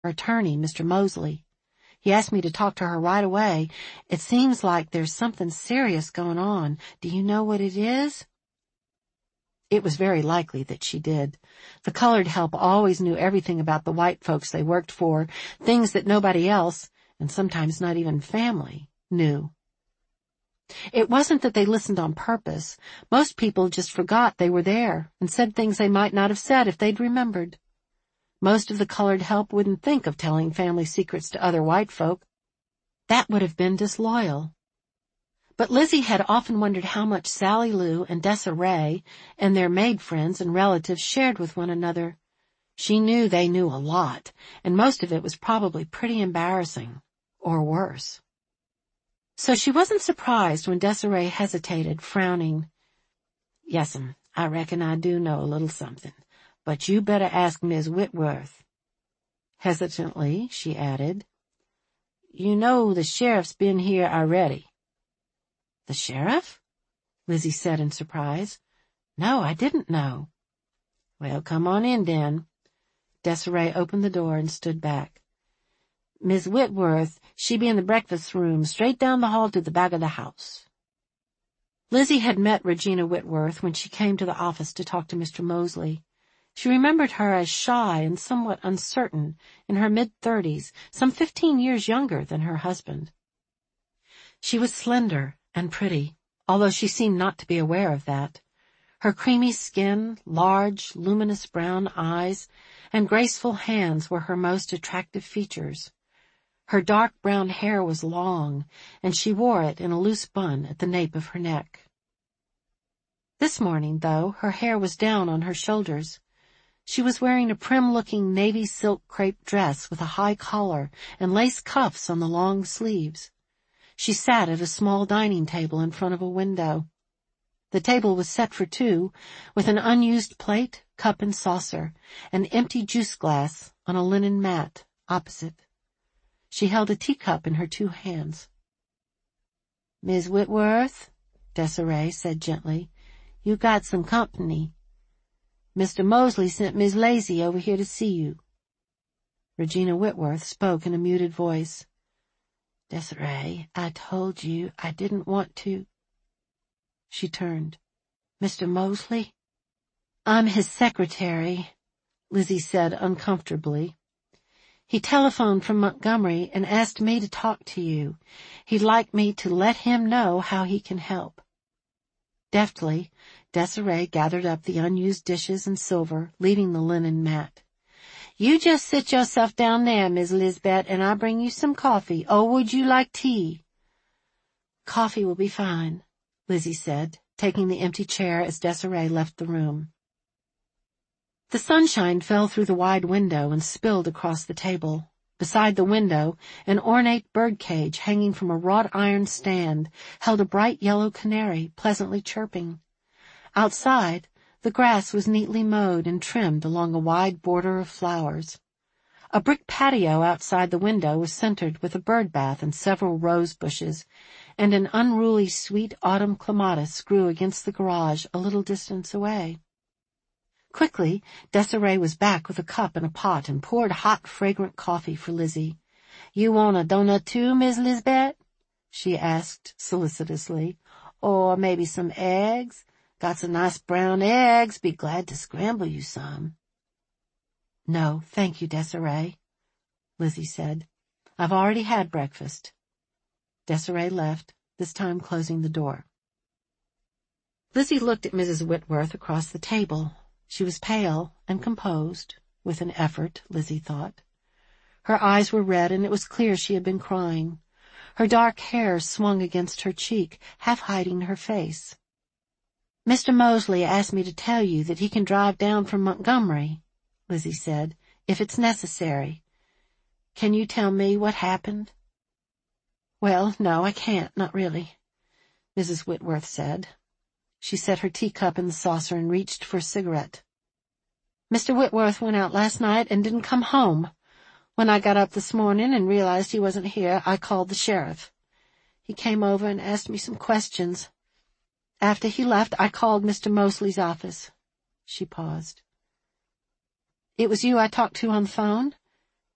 attorney, Mr. Mosley. He asked me to talk to her right away. It seems like there's something serious going on. Do you know what it is?" It was very likely that she did. The colored help always knew everything about the white folks they worked for, things that nobody else, and sometimes not even family, knew. It wasn't that they listened on purpose. Most people just forgot they were there and said things they might not have said if they'd remembered. Most of the colored help wouldn't think of telling family secrets to other white folk. That would have been disloyal. But Lizzie had often wondered how much Sally Lou and Desiree and their maid friends and relatives shared with one another. She knew they knew a lot, and most of it was probably pretty embarrassing, or worse. So she wasn't surprised when Desiree hesitated, frowning. "Yes'm, I reckon I do know a little something, but you better ask Miss Whitworth." Hesitantly, she added, "You know the sheriff's been here already." "The sheriff?" Lizzie said in surprise. "No, I didn't know." "Well, come on in, then." Desiree opened the door and stood back. "Miss Whitworth, she be in the breakfast room, straight down the hall to the back of the house." Lizzie had met Regina Whitworth when she came to the office to talk to Mr. Mosley. She remembered her as shy and somewhat uncertain, in her mid-30s, some 15 years younger than her husband. She was slender and pretty, although she seemed not to be aware of that. Her creamy skin, large, luminous brown eyes, and graceful hands were her most attractive features. Her dark brown hair was long, and she wore it in a loose bun at the nape of her neck. This morning, though, her hair was down on her shoulders. She was wearing a prim-looking navy silk crepe dress with a high collar and lace cuffs on the long sleeves. She sat at a small dining table in front of a window. The table was set for two, with an unused plate, cup and saucer, an empty juice glass on a linen mat opposite. She held a teacup in her two hands. "Miss Whitworth," Desiree said gently, "you got some company. Mr. Mosley sent Miss Lacy over here to see you." Regina Whitworth spoke in a muted voice. "Desiree, I told you I didn't want to." She turned. "Mr. Mosley?" "I'm his secretary," Lizzie said uncomfortably. "He telephoned from Montgomery and asked me to talk to you. He'd like me to let him know how he can help." Deftly, Desiree gathered up the unused dishes and silver, leaving the linen mat. "You just sit yourself down there, Miss Lisbeth, and I'll bring you some coffee. Or would you like tea?" "Coffee will be fine," Lizzie said, taking the empty chair as Desiree left the room. The sunshine fell through the wide window and spilled across the table. Beside the window, an ornate bird cage hanging from a wrought iron stand held a bright yellow canary, pleasantly chirping. Outside, the grass was neatly mowed and trimmed along a wide border of flowers. A brick patio outside the window was centered with a bird bath and several rose bushes, and an unruly sweet autumn clematis grew against the garage a little distance away. Quickly, Desiree was back with a cup and a pot and poured hot, fragrant coffee for Lizzie. "You want a donut too, Miss Lisbeth?" she asked solicitously. "Or maybe some eggs? Got some nice brown eggs. Be glad to scramble you some." "No, thank you, Desiree," Lizzie said. "I've already had breakfast." Desiree left, this time closing the door. Lizzie looked at Mrs. Whitworth across the table. She was pale and composed, with an effort, Lizzie thought. Her eyes were red, and it was clear she had been crying. Her dark hair swung against her cheek, half hiding her face. "Mr. Mosley asked me to tell you that he can drive down from Montgomery," Lizzie said, "if it's necessary. Can you tell me what happened?" "Well, no, I can't, not really," Mrs. Whitworth said. She set her teacup in the saucer and reached for a cigarette. "Mr. Whitworth went out last night and didn't come home. When I got up this morning and realized he wasn't here, I called the sheriff. He came over and asked me some questions. After he left, I called Mr. Mosley's office." She paused. "It was you I talked to on the phone?"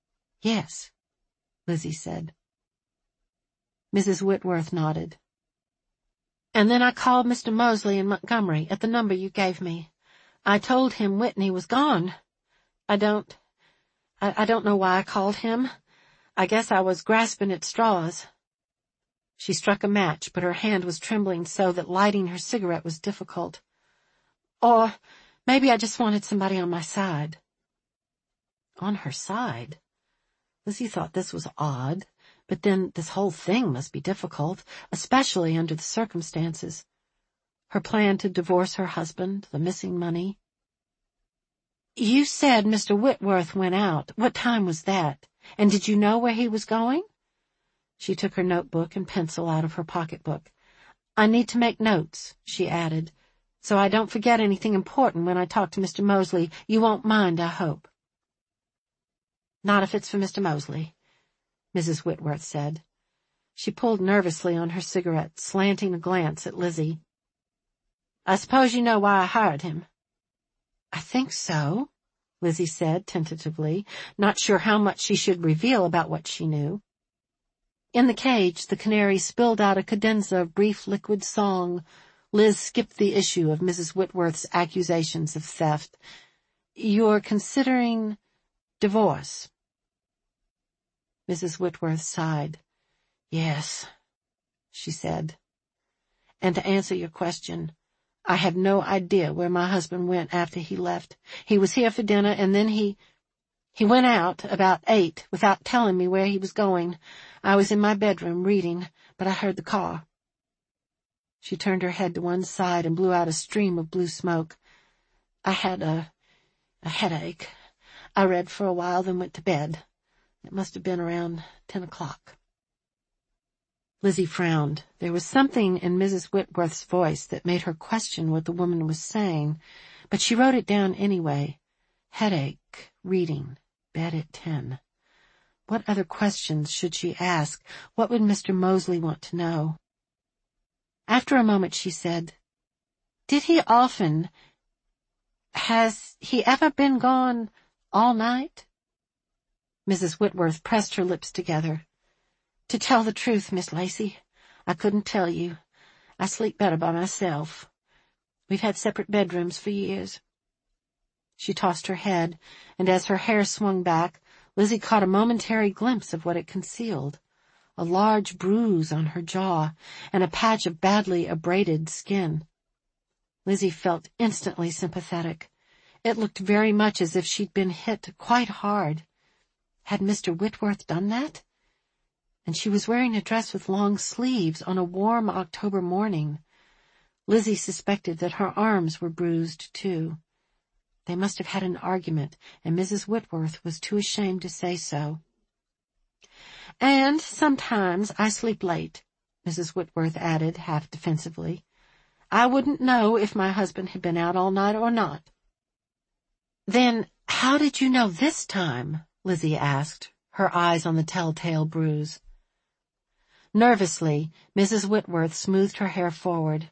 Yes, Lizzie said. Mrs. Whitworth nodded. And then I called Mr. Mosley in Montgomery at the number you gave me. I told him Whitney was gone. I don't know why I called him. I guess I was grasping at straws. She struck a match, but her hand was trembling so that lighting her cigarette was difficult. Or maybe I just wanted somebody on my side. On her side? Lizzie thought this was odd, but then this whole thing must be difficult, especially under the circumstances. Her plan to divorce her husband, the missing money. You said Mr. Whitworth went out. What time was that? And did you know where he was going? She took her notebook and pencil out of her pocketbook. I need to make notes, she added, so I don't forget anything important when I talk to Mr. Mosley. You won't mind, I hope. Not if it's for Mr. Mosley, Mrs. Whitworth said. She pulled nervously on her cigarette, slanting a glance at Lizzie. I suppose you know why I hired him. I think so, Lizzie said tentatively, not sure how much she should reveal about what she knew. In the cage, the canary spilled out a cadenza of brief liquid song. Liz skipped the issue of Mrs. Whitworth's accusations of theft. You're considering divorce? Mrs. Whitworth sighed. Yes, she said. And to answer your question, I had no idea where my husband went after he left. He was here for dinner, and then he went out about 8 without telling me where he was going. I was in my bedroom reading, but I heard the car. She turned her head to one side and blew out a stream of blue smoke. I had a headache. I read for a while, then went to bed. It must have been around 10 o'clock. Lizzie frowned. There was something in Mrs. Whitworth's voice that made her question what the woman was saying, but she wrote it down anyway. Headache, reading, bed at 10. What other questions should she ask? What would Mr. Mosley want to know? After a moment she said, Did he often? Has he ever been gone all night? Mrs. Whitworth pressed her lips together. To tell the truth, Miss Lacey, I couldn't tell you. I sleep better by myself. We've had separate bedrooms for years. She tossed her head, and as her hair swung back, Lizzie caught a momentary glimpse of what it concealed. A large bruise on her jaw, and a patch of badly abraded skin. Lizzie felt instantly sympathetic. It looked very much as if she'd been hit quite hard. Had Mr. Whitworth done that? And she was wearing a dress with long sleeves on a warm October morning. Lizzie suspected that her arms were bruised, too. They must have had an argument, and Mrs. Whitworth was too ashamed to say so. And sometimes I sleep late, Mrs. Whitworth added, half defensively. I wouldn't know if my husband had been out all night or not. Then how did you know this time? Lizzie asked, her eyes on the telltale bruise. Nervously, Mrs. Whitworth smoothed her hair forward.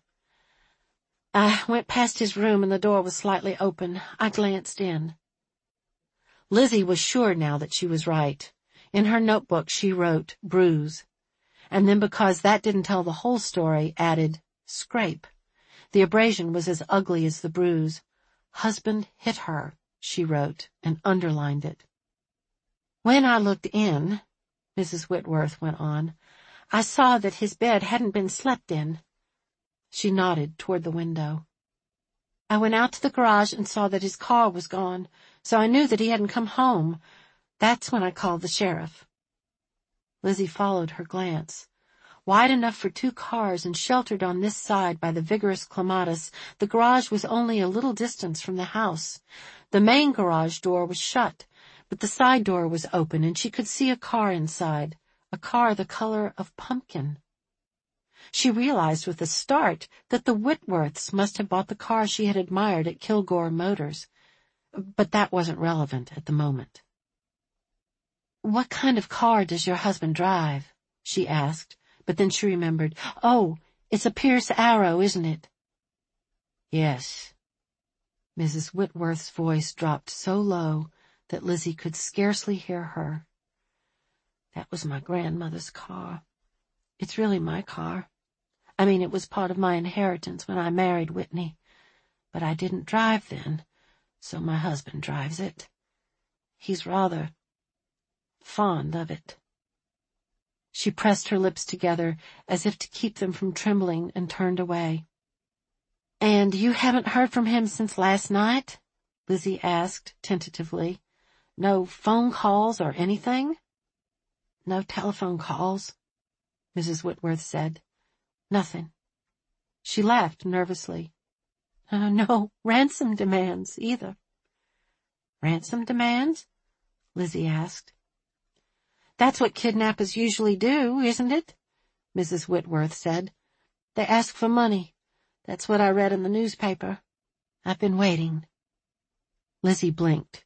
I went past his room and the door was slightly open. I glanced in. Lizzie was sure now that she was right. In her notebook she wrote, bruise. And then, because that didn't tell the whole story, added, scrape. The abrasion was as ugly as the bruise. Husband hit her, she wrote, and underlined it. When I looked in, Mrs. Whitworth went on, I saw that his bed hadn't been slept in. She nodded toward the window. I went out to the garage and saw that his car was gone, so I knew that he hadn't come home. That's when I called the sheriff. Lizzie followed her glance. Wide enough for 2 cars and sheltered on this side by the vigorous clematis, the garage was only a little distance from the house. The main garage door was shut, but the side door was open and she could see a car inside, a car the color of pumpkin. She realized with a start that the Whitworths must have bought the car she had admired at Kilgore Motors, but that wasn't relevant at the moment. What kind of car does your husband drive? She asked, but then she remembered. Oh, it's a Pierce Arrow, isn't it? Yes. Mrs. Whitworth's voice dropped so low that Lizzie could scarcely hear her. That was my grandmother's car. It's really my car. I mean, it was part of my inheritance when I married Whitney. But I didn't drive then, so my husband drives it. He's rather fond of it." She pressed her lips together as if to keep them from trembling and turned away. "And you haven't heard from him since last night?" Lizzie asked tentatively. "No phone calls or anything?" "No telephone calls," Mrs. Whitworth said. "Nothing." She laughed nervously. No ransom demands either." "Ransom demands?" Lizzie asked. "That's what kidnappers usually do, isn't it?" Mrs. Whitworth said. "They ask for money. That's what I read in the newspaper. I've been waiting." Lizzie blinked.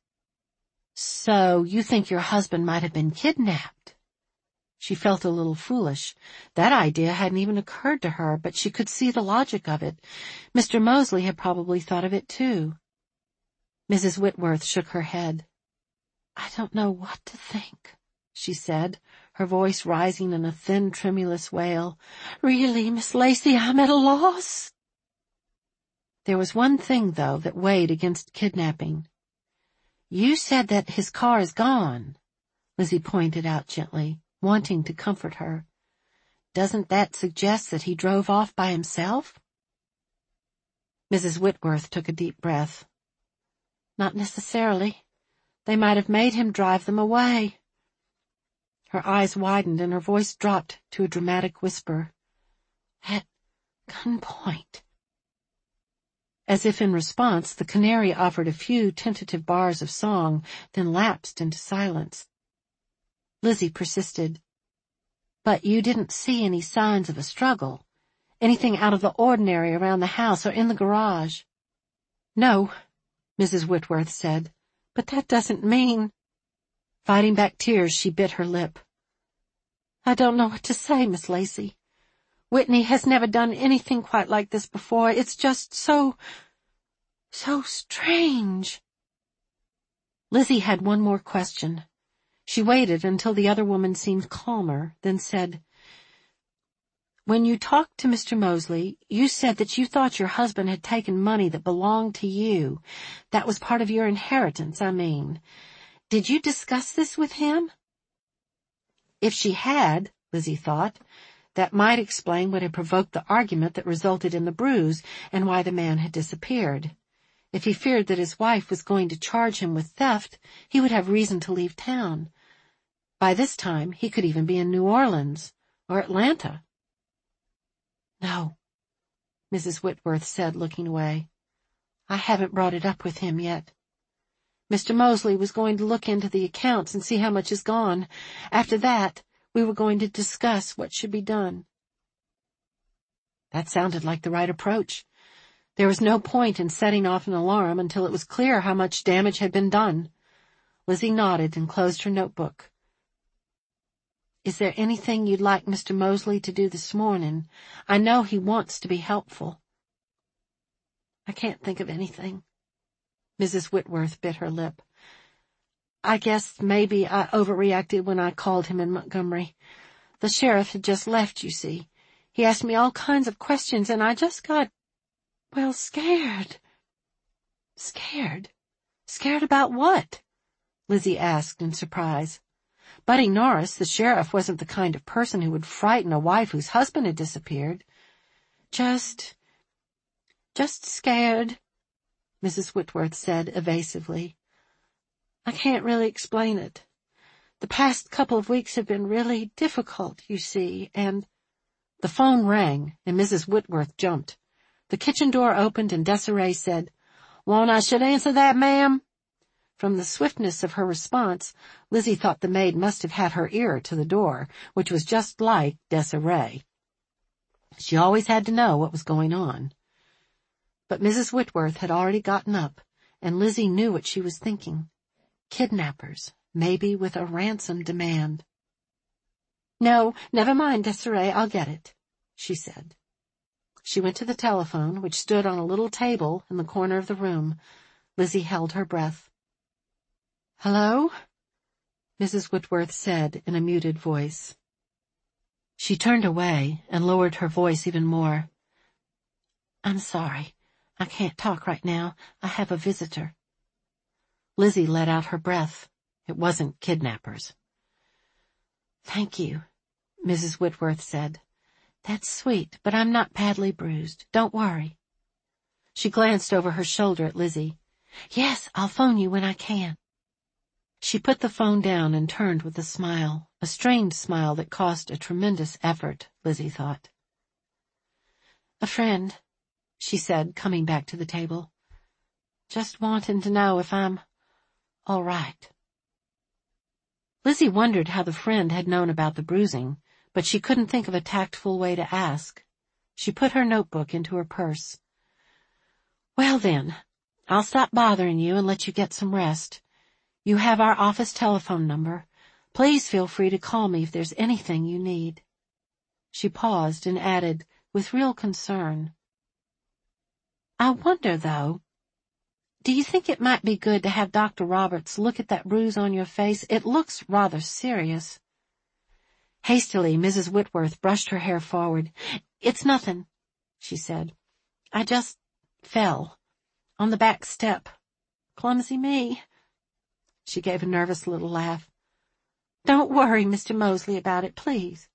"So you think your husband might have been kidnapped?" She felt a little foolish. That idea hadn't even occurred to her, but she could see the logic of it. Mr. Mosley had probably thought of it too. Mrs. Whitworth shook her head. "I don't know what to think," she said, her voice rising in a thin, tremulous wail. "Really, Miss Lacy, I'm at a loss." There was one thing, though, that weighed against kidnapping. "You said that his car is gone," Lizzie pointed out gently, wanting to comfort her. "Doesn't that suggest that he drove off by himself?" Mrs. Whitworth took a deep breath. "Not necessarily. They might have made him drive them away." Her eyes widened and her voice dropped to a dramatic whisper. "At gunpoint." As if in response, the canary offered a few tentative bars of song, then lapsed into silence. Lizzie persisted. "But you didn't see any signs of a struggle? Anything out of the ordinary around the house or in the garage?" "No," Mrs. Whitworth said. "But that doesn't mean—" Fighting back tears, she bit her lip. "I don't know what to say, Miss Lacy. Whitney has never done anything quite like this before. It's just so strange." Lizzie had one more question. She waited until the other woman seemed calmer, then said, "When you talked to Mr. Mosley, you said that you thought your husband had taken money that belonged to you. That was part of your inheritance, I mean. Did you discuss this with him?" If she had, Lizzie thought, that might explain what had provoked the argument that resulted in the bruise and why the man had disappeared. If he feared that his wife was going to charge him with theft, he would have reason to leave town. By this time, he could even be in New Orleans or Atlanta. "No," Mrs. Whitworth said, looking away. "I haven't brought it up with him yet. Mr. Mosley was going to look into the accounts and see how much is gone. After that, we were going to discuss what should be done." That sounded like the right approach. There was no point in setting off an alarm until it was clear how much damage had been done. Lizzie nodded and closed her notebook. "Is there anything you'd like Mr. Mosley to do this morning? I know he wants to be helpful." "I can't think of anything." Mrs. Whitworth bit her lip. "I guess maybe I overreacted when I called him in Montgomery. The sheriff had just left, you see. He asked me all kinds of questions, and I just got, scared." "Scared? Scared about what?" Lizzie asked in surprise. Buddy Norris, the sheriff, wasn't the kind of person who would frighten a wife whose husband had disappeared. Just scared," Mrs. Whitworth said evasively. "I can't really explain it. The past couple of weeks have been really difficult, you see, and—" The phone rang, and Mrs. Whitworth jumped. The kitchen door opened, and Desiree said, "Want I should answer that, ma'am?" From the swiftness of her response, Lizzie thought the maid must have had her ear to the door, which was just like Desiree. She always had to know what was going on. But Mrs. Whitworth had already gotten up, and Lizzie knew what she was thinking. Kidnappers, maybe with a ransom demand. "No, never mind, Desiree, I'll get it," she said. She went to the telephone, which stood on a little table in the corner of the room. Lizzie held her breath. "Hello?" Mrs. Whitworth said in a muted voice. She turned away and lowered her voice even more. I'm sorry. I can't talk right now. I have a visitor. Lizzie let out her breath. It wasn't kidnappers. Thank you, Mrs. Whitworth said. That's sweet, but I'm not badly bruised. Don't worry. She glanced over her shoulder at Lizzie. Yes, I'll phone you when I can. She put the phone down and turned with a smile, a strained smile that cost a tremendous effort, Lizzie thought. A friend, she said, coming back to the table. Just wanting to know if I'm all right. Lizzie wondered how the friend had known about the bruising, but she couldn't think of a tactful way to ask. She put her notebook into her purse. Well then, I'll stop bothering you and let you get some rest. You have our office telephone number. Please feel free to call me if there's anything you need. She paused and added, with real concern, I wonder, though, do you think it might be good to have Dr. Roberts look at that bruise on your face? It looks rather serious. Hastily, Mrs. Whitworth brushed her hair forward. It's nothing, she said. I just fell on the back step. Clumsy me. She gave a nervous little laugh. Don't worry, Mr. Mosley, about it, please.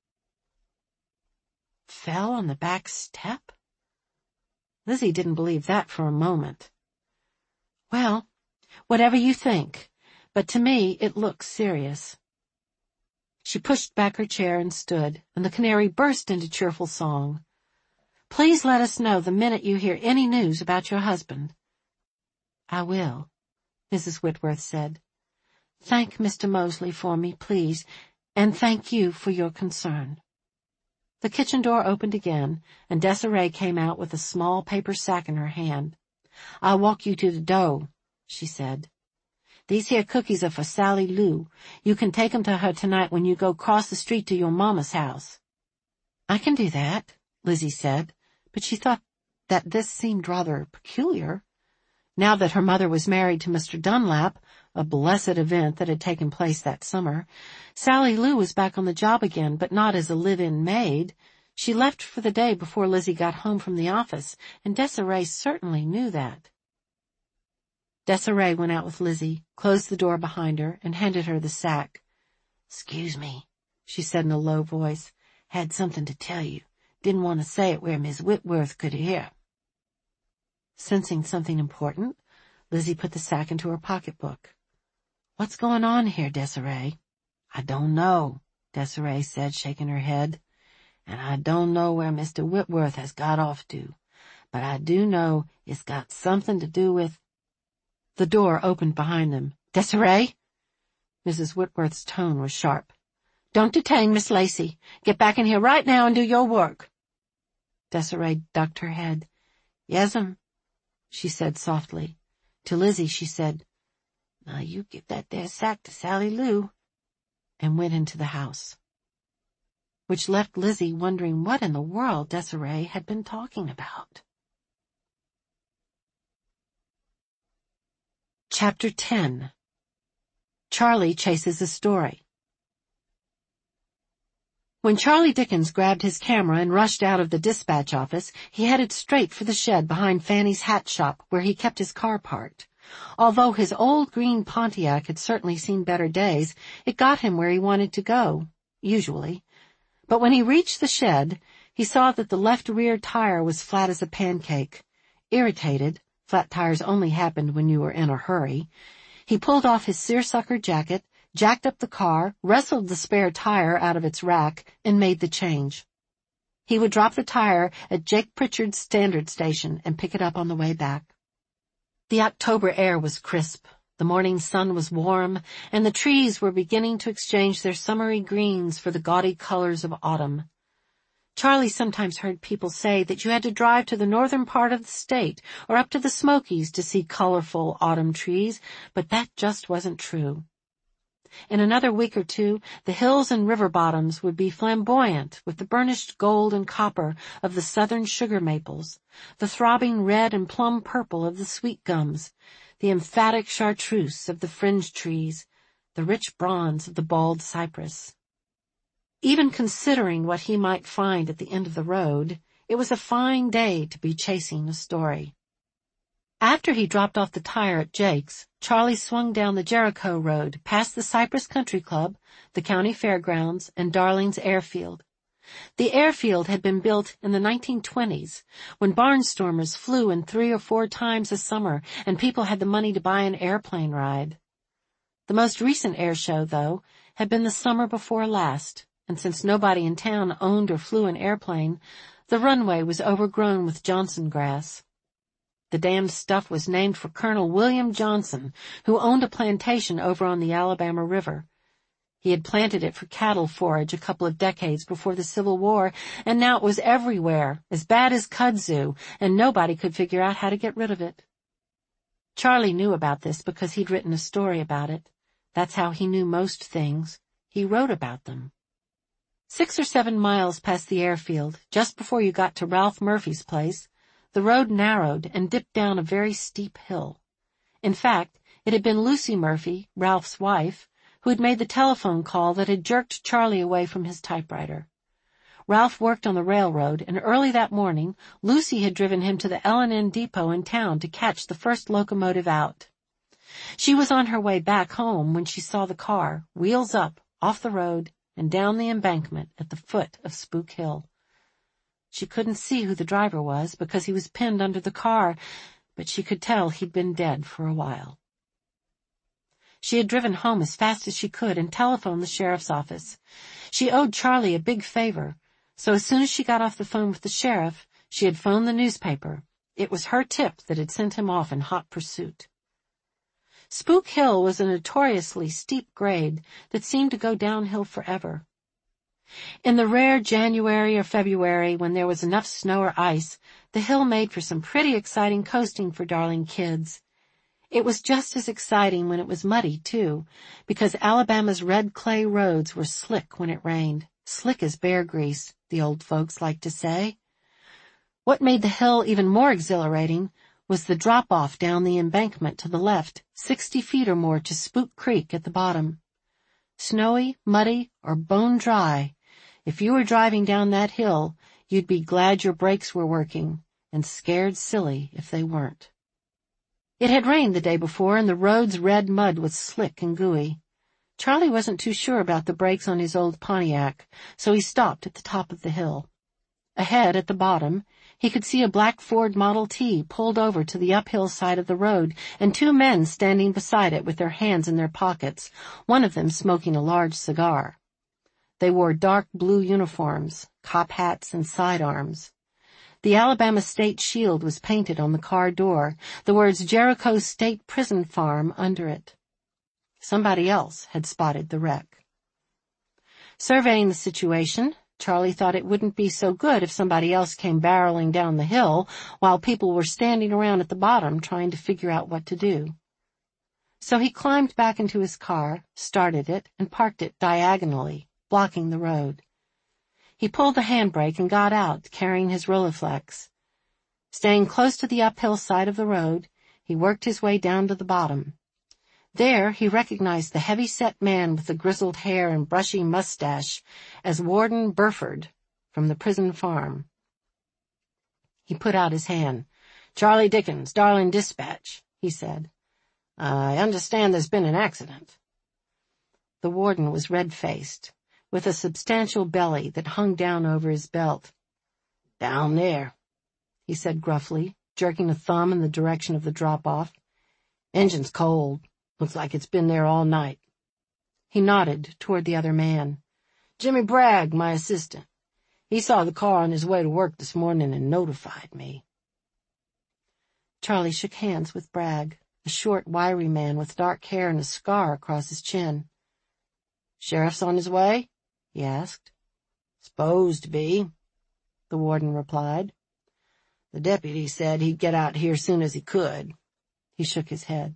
Fell on the back step? Lizzie didn't believe that for a moment. Well, whatever you think, but to me it looks serious. She pushed back her chair and stood, and the canary burst into cheerful song. Please let us know the minute you hear any news about your husband. I will, Mrs. Whitworth said. Thank Mr. Mosley for me, please, and thank you for your concern. The kitchen door opened again, and Desiree came out with a small paper sack in her hand. I'll walk you to the door, she said. These here cookies are for Sally Lou. You can take 'em to her tonight when you go cross the street to your mama's house. I can do that, Lizzie said, but she thought that this seemed rather peculiar. Now that her mother was married to Mr. Dunlap, a blessed event that had taken place that summer, Sally Lou was back on the job again, but not as a live-in maid. She left for the day before Lizzie got home from the office, and Desiree certainly knew that. Desiree went out with Lizzie, closed the door behind her, and handed her the sack. Excuse me, she said in a low voice. Had something to tell you. Didn't want to say it where Miss Whitworth could hear. Sensing something important, Lizzie put the sack into her pocketbook. What's going on here, Desiree? I don't know, Desiree said, shaking her head. And I don't know where Mr. Whitworth has got off to, but I do know it's got something to do with... The door opened behind them. Desiree? Mrs. Whitworth's tone was sharp. Don't detain Miss Lacey. Get back in here right now and do your work. Desiree ducked her head. Yes'm, she said softly. To Lizzie she said, Now you give that there sack to Sally Lou, and went into the house. Which left Lizzie wondering what in the world Desiree had been talking about. Chapter 10. Charlie Chases a Story. When Charlie Dickens grabbed his camera and rushed out of the dispatch office, he headed straight for the shed behind Fanny's hat shop where he kept his car parked. Although his old green Pontiac had certainly seen better days, it got him where he wanted to go, usually. But when he reached the shed, he saw that the left rear tire was flat as a pancake. Irritated, flat tires only happened when you were in a hurry, he pulled off his seersucker jacket, jacked up the car, wrestled the spare tire out of its rack, and made the change. He would drop the tire at Jake Pritchard's standard station and pick it up on the way back. The October air was crisp, the morning sun was warm, and the trees were beginning to exchange their summery greens for the gaudy colors of autumn. Charlie sometimes heard people say that you had to drive to the northern part of the state or up to the Smokies to see colorful autumn trees, but that just wasn't true. In another week or two, the hills and river bottoms would be flamboyant with the burnished gold and copper of the southern sugar maples, the throbbing red and plum purple of the sweet gums, the emphatic chartreuse of the fringe trees, the rich bronze of the bald cypress. Even considering what he might find at the end of the road, it was a fine day to be chasing a story. After he dropped off the tire at Jake's, Charlie swung down the Jericho Road, past the Cypress Country Club, the county fairgrounds, and Darling's airfield. The airfield had been built in the 1920s, when barnstormers flew in 3 or 4 times a summer, and people had the money to buy an airplane ride. The most recent air show, though, had been the summer before last, and since nobody in town owned or flew an airplane, the runway was overgrown with Johnson grass. The damned stuff was named for Colonel William Johnson, who owned a plantation over on the Alabama River. He had planted it for cattle forage a couple of decades before the Civil War, and now it was everywhere, as bad as kudzu, and nobody could figure out how to get rid of it. Charlie knew about this because he'd written a story about it. That's how he knew most things. He wrote about them. 6 or 7 miles past the airfield, just before you got to Ralph Murphy's place, the road narrowed and dipped down a very steep hill. In fact, it had been Lucy Murphy, Ralph's wife, who had made the telephone call that had jerked Charlie away from his typewriter. Ralph worked on the railroad, and early that morning, Lucy had driven him to the L&N depot in town to catch the first locomotive out. She was on her way back home when she saw the car, wheels up, off the road, and down the embankment at the foot of Spook Hill. She couldn't see who the driver was because he was pinned under the car, but she could tell he'd been dead for a while. She had driven home as fast as she could and telephoned the sheriff's office. She owed Charlie a big favor, so as soon as she got off the phone with the sheriff, she had phoned the newspaper. It was her tip that had sent him off in hot pursuit. Spook Hill was a notoriously steep grade that seemed to go downhill forever. In the rare January or February when there was enough snow or ice, the hill made for some pretty exciting coasting for Darling kids. It was just as exciting when it was muddy, too, because Alabama's red clay roads were slick when it rained, slick as bear grease, the old folks liked to say. What made the hill even more exhilarating was the drop-off down the embankment to the left, 60 feet or more to Spook Creek at the bottom. Snowy, muddy, or bone dry, if you were driving down that hill, you'd be glad your brakes were working, and scared silly if they weren't. It had rained the day before, and the road's red mud was slick and gooey. Charlie wasn't too sure about the brakes on his old Pontiac, so he stopped at the top of the hill. Ahead, at the bottom, he could see a black Ford Model T pulled over to the uphill side of the road, and 2 men standing beside it with their hands in their pockets, one of them smoking a large cigar. They wore dark blue uniforms, cop hats, and sidearms. The Alabama State Shield was painted on the car door, the words Jericho State Prison Farm under it. Somebody else had spotted the wreck. Surveying the situation, Charlie thought it wouldn't be so good if somebody else came barreling down the hill while people were standing around at the bottom trying to figure out what to do. So he climbed back into his car, started it, and parked it diagonally, blocking the road. He pulled the handbrake and got out, carrying his Rolleiflex. Staying close to the uphill side of the road, he worked his way down to the bottom. There he recognized the heavy-set man with the grizzled hair and brushy mustache as Warden Burford from the prison farm. He put out his hand. "Charlie Dickens, Darling Dispatch," he said. "I understand there's been an accident." The warden was red-faced, with a substantial belly that hung down over his belt. "Down there," he said gruffly, jerking a thumb in the direction of the drop-off. "Engine's cold. Looks like it's been there all night." He nodded toward the other man. "Jimmy Bragg, my assistant. He saw the car on his way to work this morning and notified me." Charlie shook hands with Bragg, a short, wiry man with dark hair and a scar across his chin. "Sheriff's on his way?" he asked. "Supposed to be," the warden replied. "The deputy said he'd get out here soon as he could." He shook his head.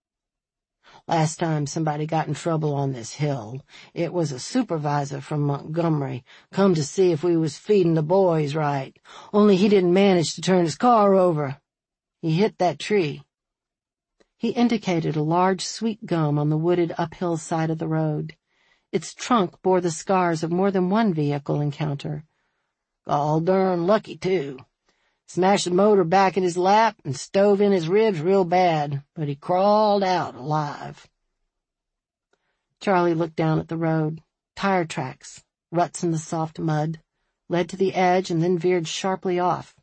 "Last time somebody got in trouble on this hill, it was a supervisor from Montgomery, come to see if we was feeding the boys right, only he didn't manage to turn his car over. He hit that tree." He indicated a large sweet gum on the wooded uphill side of the road. Its trunk bore the scars of more than one vehicle encounter. "All darn lucky, too. Smashed the motor back in his lap and stove in his ribs real bad, but he crawled out alive." Charlie looked down at the road. Tire tracks, ruts in the soft mud, led to the edge and then veered sharply off.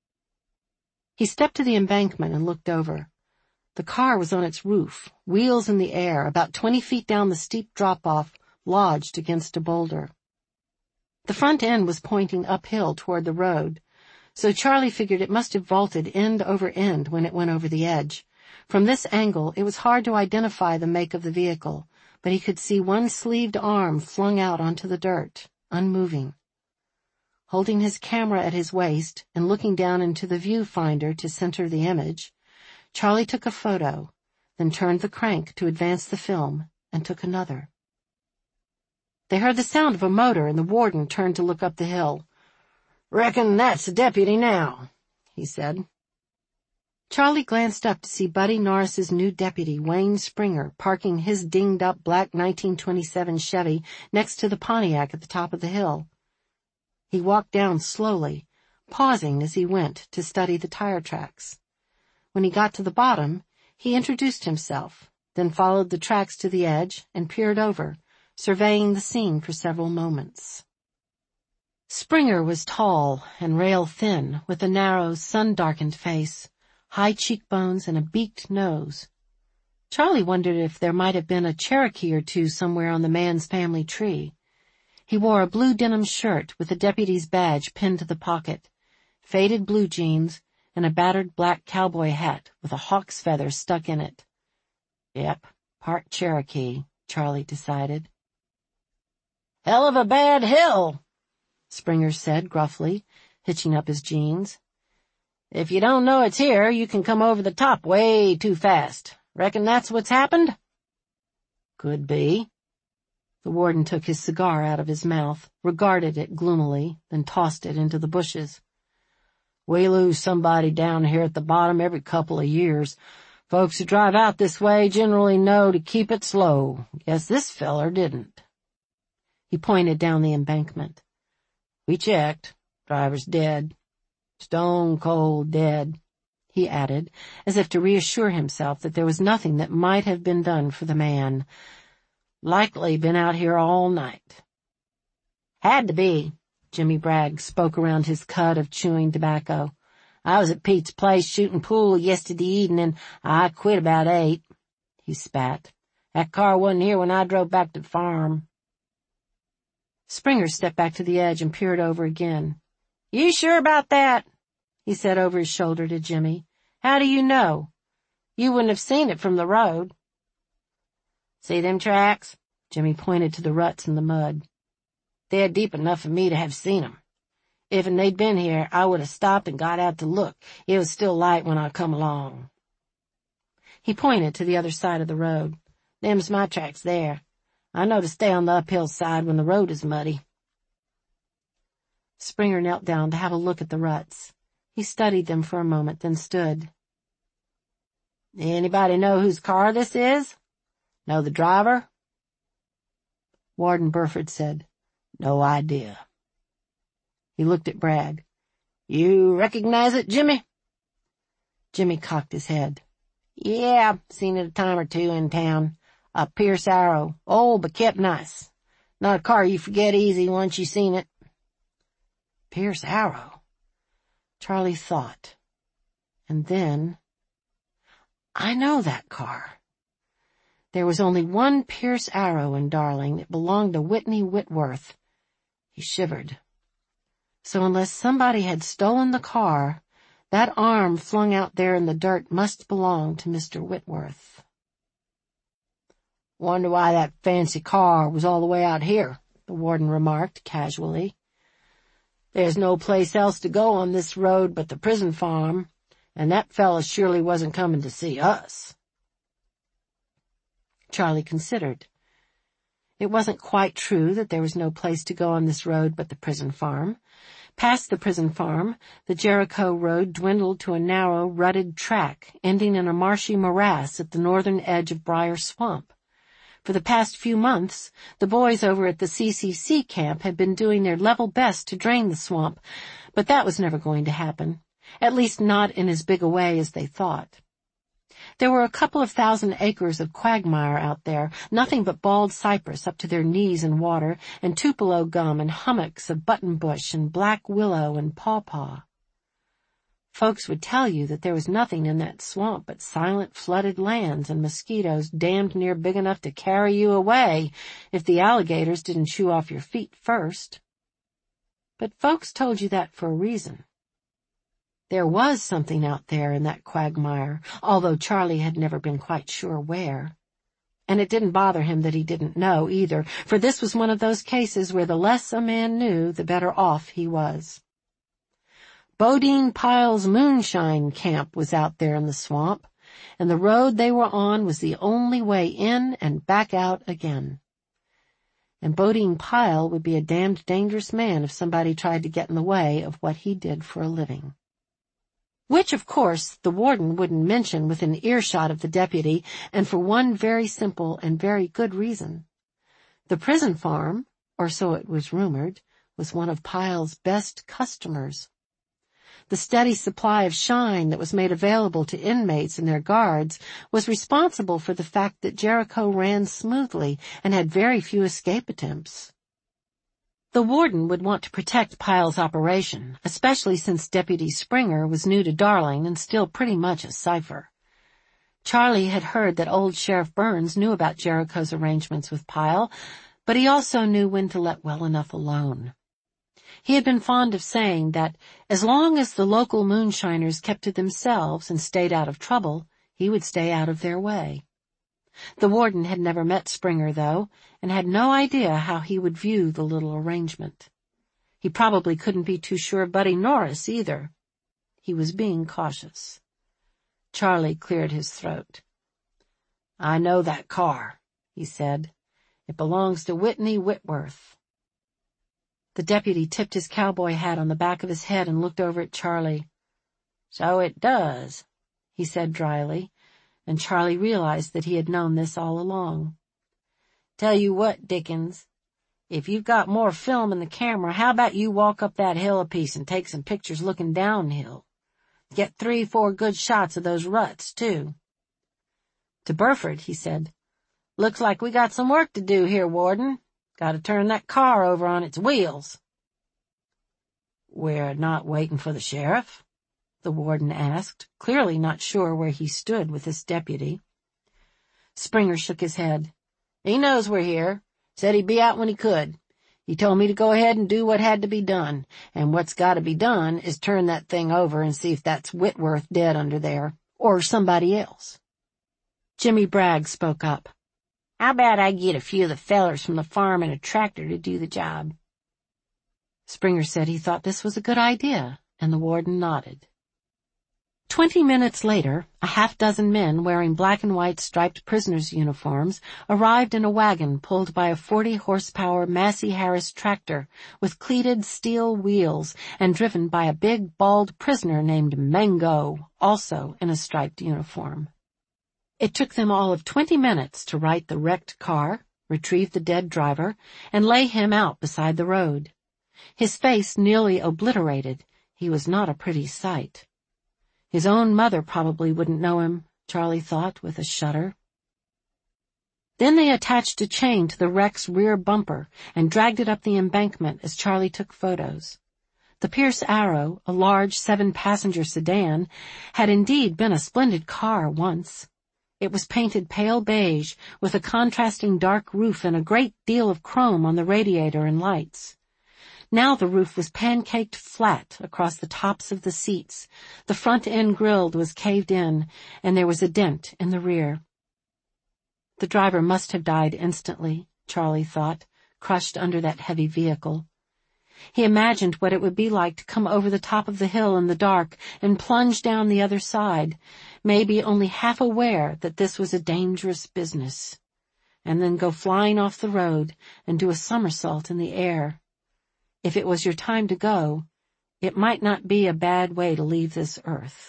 He stepped to the embankment and looked over. The car was on its roof, wheels in the air, about 20 feet down the steep drop-off, lodged against a boulder. The front end was pointing uphill toward the road, so Charlie figured it must have vaulted end over end when it went over the edge. From this angle, it was hard to identify the make of the vehicle, but he could see one sleeved arm flung out onto the dirt, unmoving. Holding his camera at his waist and looking down into the viewfinder to center the image, Charlie took a photo, then turned the crank to advance the film and took another. They heard the sound of a motor and the warden turned to look up the hill. "Reckon that's the deputy now," he said. Charlie glanced up to see Buddy Norris's new deputy, Wayne Springer, parking his dinged-up black 1927 Chevy next to the Pontiac at the top of the hill. He walked down slowly, pausing as he went to study the tire tracks. When he got to the bottom, he introduced himself, then followed the tracks to the edge and peered over, surveying the scene for several moments. Springer was tall and rail-thin, with a narrow, sun-darkened face, high cheekbones, and a beaked nose. Charlie wondered if there might have been a Cherokee or two somewhere on the man's family tree. He wore a blue denim shirt with a deputy's badge pinned to the pocket, faded blue jeans, and a battered black cowboy hat with a hawk's feather stuck in it. Yep, part Cherokee, Charlie decided. "Hell of a bad hill," Springer said gruffly, hitching up his jeans. "If you don't know it's here, you can come over the top way too fast. Reckon that's what's happened?" "Could be." The warden took his cigar out of his mouth, regarded it gloomily, then tossed it into the bushes. "We lose somebody down here at the bottom every couple of years. Folks who drive out this way generally know to keep it slow. Guess this feller didn't." He pointed down the embankment. "We checked. Driver's dead. Stone cold dead," he added, as if to reassure himself that there was nothing that might have been done for the man. "Likely been out here all night." "Had to be." Jimmy Bragg spoke around his cud of chewing tobacco. "I was at Pete's place shooting pool yesterday evening. I quit about 8. He spat. "That car wasn't here when I drove back to the farm." Springer stepped back to the edge and peered over again. "You sure about that?" he said over his shoulder to Jimmy. "How do you know? You wouldn't have seen it from the road." "See them tracks?" Jimmy pointed to the ruts in the mud. "They're deep enough for me to have seen 'em. If'n they'd been here, I would have stopped and got out to look. It was still light when I come along." He pointed to the other side of the road. "Them's my tracks there. I know to stay on the uphill side when the road is muddy." Springer knelt down to have a look at the ruts. He studied them for a moment, then stood. "Anybody know whose car this is? Know the driver?" Warden Burford said, "No idea." He looked at Bragg. "You recognize it, Jimmy?" Jimmy cocked his head. "Yeah, seen it a time or two in town. A Pierce Arrow, old but kept nice. Not a car you forget easy once you seen it." Pierce Arrow? Charlie thought. And then, I know that car. There was only one Pierce Arrow in Darling that belonged to Whitney Whitworth. He shivered. So unless somebody had stolen the car, that arm flung out there in the dirt must belong to Mr. Whitworth. "Wonder why that fancy car was all the way out here," the warden remarked casually. "There's no place else to go on this road but the prison farm, and that fella surely wasn't coming to see us." Charlie considered. It wasn't quite true that there was no place to go on this road but the prison farm, Past the prison farm, the Jericho road dwindled to a narrow, rutted track, ending in a marshy morass at the northern edge of Briar Swamp. For the past few months, the boys over at the CCC camp had been doing their level best to drain the swamp, but that was never going to happen, at least not in as big a way as they thought. There were a couple of 1,000 acres of quagmire out there, nothing but bald cypress up to their knees in water, and tupelo gum and hummocks of buttonbush and black willow and pawpaw. Folks would tell you that there was nothing in that swamp but silent flooded lands and mosquitoes damned near big enough to carry you away if the alligators didn't chew off your feet first. But folks told you that for a reason. There was something out there in that quagmire, although Charlie had never been quite sure where. And it didn't bother him that he didn't know either, for this was one of those cases where the less a man knew, the better off he was. Bodine Pyle's moonshine camp was out there in the swamp, and the road they were on was the only way in and back out again. And Bodine Pyle would be a damned dangerous man if somebody tried to get in the way of what he did for a living. Which, of course, the warden wouldn't mention within earshot of the deputy, and for one very simple and very good reason. The prison farm, or so it was rumored, was one of Pyle's best customers. The steady supply of shine that was made available to inmates and their guards was responsible for the fact that Jericho ran smoothly and had very few escape attempts. The warden would want to protect Pyle's operation, especially since Deputy Springer was new to Darling and still pretty much a cipher. Charlie had heard that old Sheriff Burns knew about Jericho's arrangements with Pyle, but he also knew when to let well enough alone. He had been fond of saying that as long as the local moonshiners kept to themselves and stayed out of trouble, he would stay out of their way. The warden had never met Springer, though, and had no idea how he would view the little arrangement. He probably couldn't be too sure of Buddy Norris, either. He was being cautious. Charlie cleared his throat. "I know that car," he said. "It belongs to Whitney Whitworth." The deputy tipped his cowboy hat on the back of his head and looked over at Charlie. "So it does," he said dryly, and Charlie realized that he had known this all along. "Tell you what, Dickens, if you've got more film in the camera, how about you walk up that hill a piece and take some pictures looking downhill? Get 3-4 good shots of those ruts, too." To Burford, he said, "Looks like we got some work to do here, Warden. Got to turn that car over on its wheels." "We're not waiting for the sheriff?" the warden asked, clearly not sure where he stood with this deputy. Springer shook his head. "He knows we're here. Said he'd be out when he could. He told me to go ahead and do what had to be done, and what's got to be done is turn that thing over and see if that's Whitworth dead under there, or somebody else." Jimmy Bragg spoke up. "How about I get a few of the fellers from the farm in a tractor to do the job?" Springer said he thought this was a good idea, and the warden nodded. 20 minutes later, a half-dozen men wearing black and white striped prisoners' uniforms arrived in a wagon pulled by a 40-horsepower Massey Harris tractor with cleated steel wheels and driven by a big, bald prisoner named Mango, also in a striped uniform. It took them all of 20 minutes to right the wrecked car, retrieve the dead driver, and lay him out beside the road. His face nearly obliterated, he was not a pretty sight. His own mother probably wouldn't know him, Charlie thought with a shudder. Then they attached a chain to the wreck's rear bumper and dragged it up the embankment as Charlie took photos. The Pierce Arrow, a large 7-passenger sedan, had indeed been a splendid car once. It was painted pale beige, with a contrasting dark roof and a great deal of chrome on the radiator and lights. Now the roof was pancaked flat across the tops of the seats, the front end grille was caved in, and there was a dent in the rear. The driver must have died instantly, Charlie thought, crushed under that heavy vehicle. He imagined what it would be like to come over the top of the hill in the dark and plunge down the other side, maybe only half aware that this was a dangerous business, and then go flying off the road and do a somersault in the air. If it was your time to go, It might not be a bad way to leave this earth.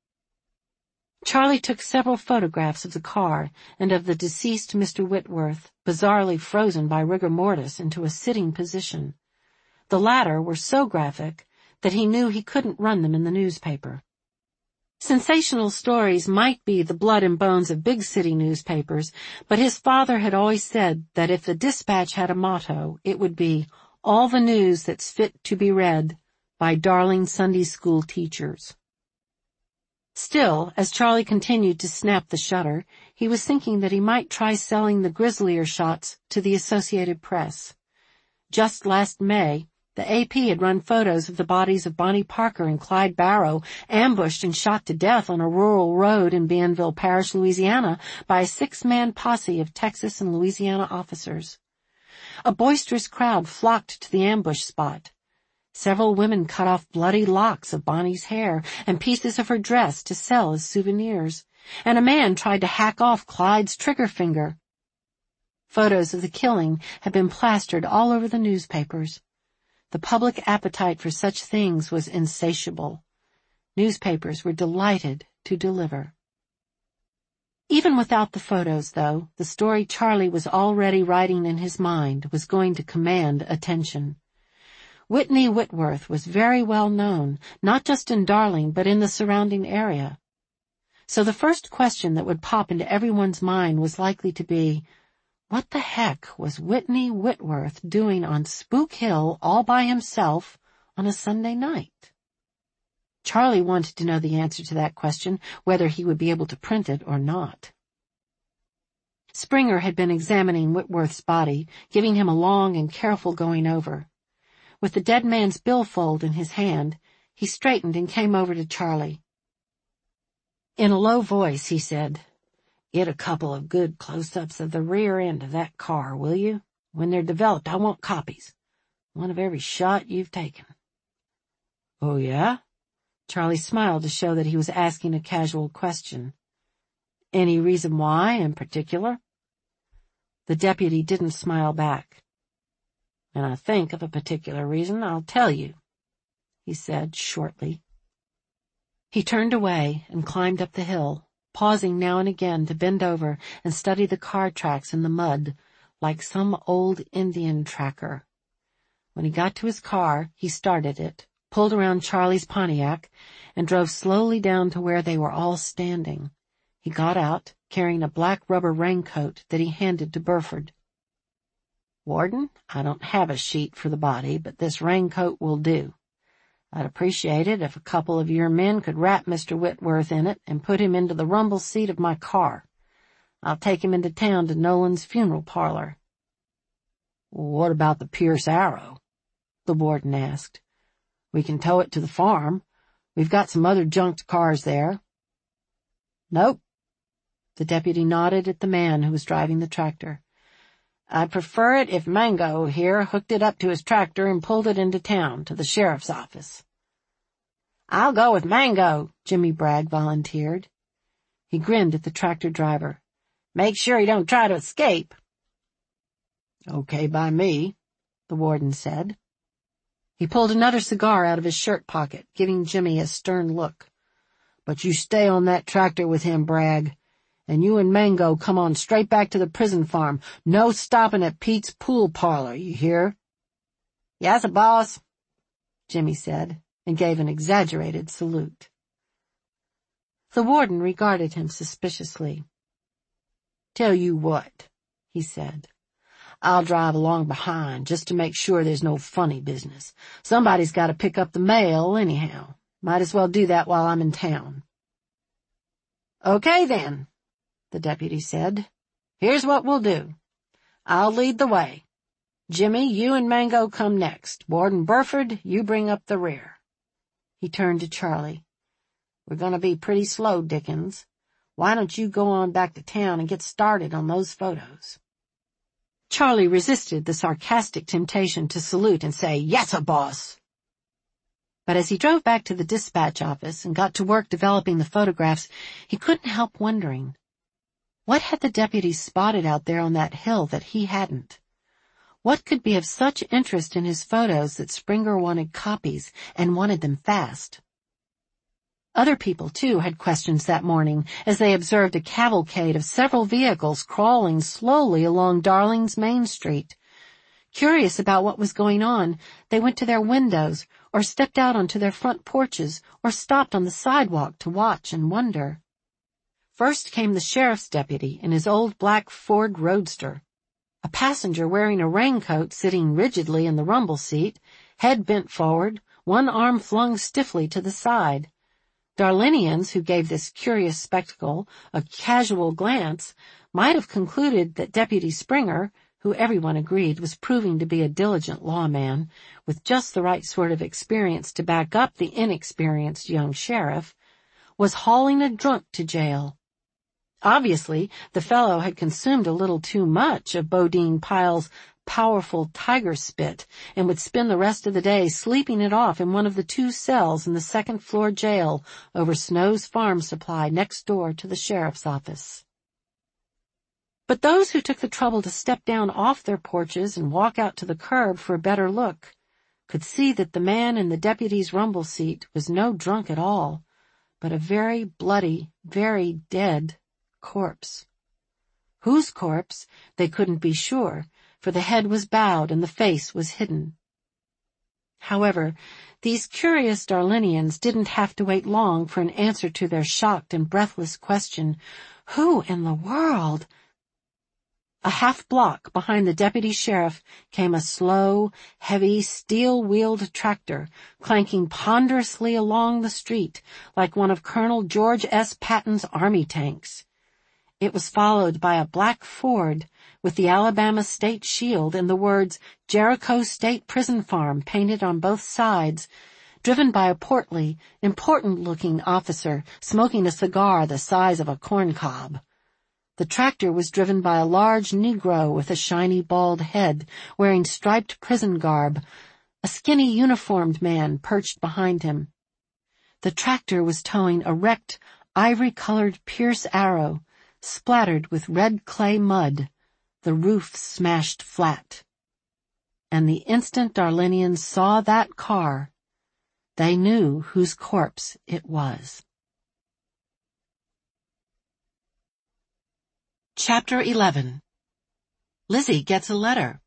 Charlie took several photographs of the car and of the deceased Mr. Whitworth, bizarrely frozen by rigor mortis into a sitting position. The latter were so graphic that he knew he couldn't run them in the newspaper. Sensational stories might be the blood and bones of big city newspapers, but his father had always said that if the Dispatch had a motto, it would be, "All the news that's fit to be read by darling Sunday school teachers." Still, as Charlie continued to snap the shutter, he was thinking that he might try selling the grislier shots to the Associated Press. Just last May, the AP had run photos of the bodies of Bonnie Parker and Clyde Barrow ambushed and shot to death on a rural road in Bienville Parish, Louisiana, by a 6-man posse of Texas and Louisiana officers. A boisterous crowd flocked to the ambush spot. Several women cut off bloody locks of Bonnie's hair and pieces of her dress to sell as souvenirs, and a man tried to hack off Clyde's trigger finger. Photos of the killing had been plastered all over the newspapers. The public appetite for such things was insatiable. Newspapers were delighted to deliver. Even without the photos, though, the story Charlie was already writing in his mind was going to command attention. Whitney Whitworth was very well known, not just in Darling, but in the surrounding area. So the first question that would pop into everyone's mind was likely to be, what the heck was Whitney Whitworth doing on Spook Hill all by himself on a Sunday night? Charlie wanted to know the answer to that question, whether he would be able to print it or not. Springer had been examining Whitworth's body, giving him a long and careful going over. With the dead man's billfold in his hand, he straightened and came over to Charlie. In a low voice, he said, "Get a couple of good close-ups of the rear end of that car, will you? When they're developed, I want copies. One of every shot you've taken." "Oh, yeah?" Charlie smiled to show that he was asking a casual question. "Any reason why in particular?" The deputy didn't smile back. "When I think of a particular reason, I'll tell you," he said shortly. He turned away and climbed up the hill, pausing now and again to bend over and study the car tracks in the mud, like some old Indian tracker. When he got to his car, he started it, pulled around Charlie's Pontiac, and drove slowly down to where they were all standing. He got out, carrying a black rubber raincoat that he handed to Burford. "Warden, I don't have a sheet for the body, but this raincoat will do. I'd appreciate it if a couple of your men could wrap Mr. Whitworth in it and put him into the rumble seat of my car. I'll take him into town to Nolan's funeral parlor." "What about the Pierce Arrow?" the warden asked. "We can tow it to the farm. We've got some other junked cars there." "Nope." The deputy nodded at the man who was driving the tractor. "I'd prefer it if Mango here hooked it up to his tractor and pulled it into town, to the sheriff's office." "I'll go with Mango," Jimmy Bragg volunteered. He grinned at the tractor driver. "Make sure he don't try to escape." "Okay by me," the warden said. He pulled another cigar out of his shirt pocket, giving Jimmy a stern look. "But you stay on that tractor with him, Bragg. And you and Mango come on straight back to the prison farm. No stopping at Pete's pool parlor, you hear?" "Yassa, boss," Jimmy said, and gave an exaggerated salute. The warden regarded him suspiciously. "Tell you what," he said. "I'll drive along behind just to make sure there's no funny business. Somebody's got to pick up the mail anyhow. Might as well do that while I'm in town." "Okay, then," the deputy said. "Here's what we'll do. I'll lead the way. Jimmy, you and Mango come next. Warden Burford, you bring up the rear." He turned to Charlie. "We're going to be pretty slow, Dickens. Why don't you go on back to town and get started on those photos?" Charlie resisted the sarcastic temptation to salute and say, "Yassa, boss." But as he drove back to the dispatch office and got to work developing the photographs, he couldn't help wondering. What had the deputy spotted out there on that hill that he hadn't? What could be of such interest in his photos that Springer wanted copies and wanted them fast? Other people, too, had questions that morning as they observed a cavalcade of several vehicles crawling slowly along Darling's Main Street. Curious about what was going on, they went to their windows or stepped out onto their front porches or stopped on the sidewalk to watch and wonder. First came the sheriff's deputy in his old black Ford Roadster. A passenger wearing a raincoat sitting rigidly in the rumble seat, head bent forward, one arm flung stiffly to the side. Darlinians who gave this curious spectacle a casual glance might have concluded that Deputy Springer, who everyone agreed was proving to be a diligent lawman, with just the right sort of experience to back up the inexperienced young sheriff, was hauling a drunk to jail. Obviously, the fellow had consumed a little too much of Bodine Pyle's powerful tiger spit and would spend the rest of the day sleeping it off in one of the 2 cells in the second-floor jail over Snow's farm supply next door to the sheriff's office. But those who took the trouble to step down off their porches and walk out to the curb for a better look could see that the man in the deputy's rumble seat was no drunk at all, but a very bloody, very dead corpse. Whose corpse, they couldn't be sure, for the head was bowed and the face was hidden. However, these curious Darlinians didn't have to wait long for an answer to their shocked and breathless question, "Who in the world?" A half-block behind the deputy sheriff came a slow, heavy, steel-wheeled tractor, clanking ponderously along the street like one of Colonel George S. Patton's army tanks. It was followed by a black Ford with the Alabama state shield and the words Jericho State Prison Farm painted on both sides, driven by a portly, important-looking officer smoking a cigar the size of a corncob. The tractor was driven by a large Negro with a shiny bald head, wearing striped prison garb, a skinny uniformed man perched behind him. The tractor was towing a wrecked, ivory-colored Pierce Arrow, splattered with red clay mud, the roof smashed flat. And the instant Darlinians saw that car, they knew whose corpse it was. Chapter 11. Lizzie Gets a Letter.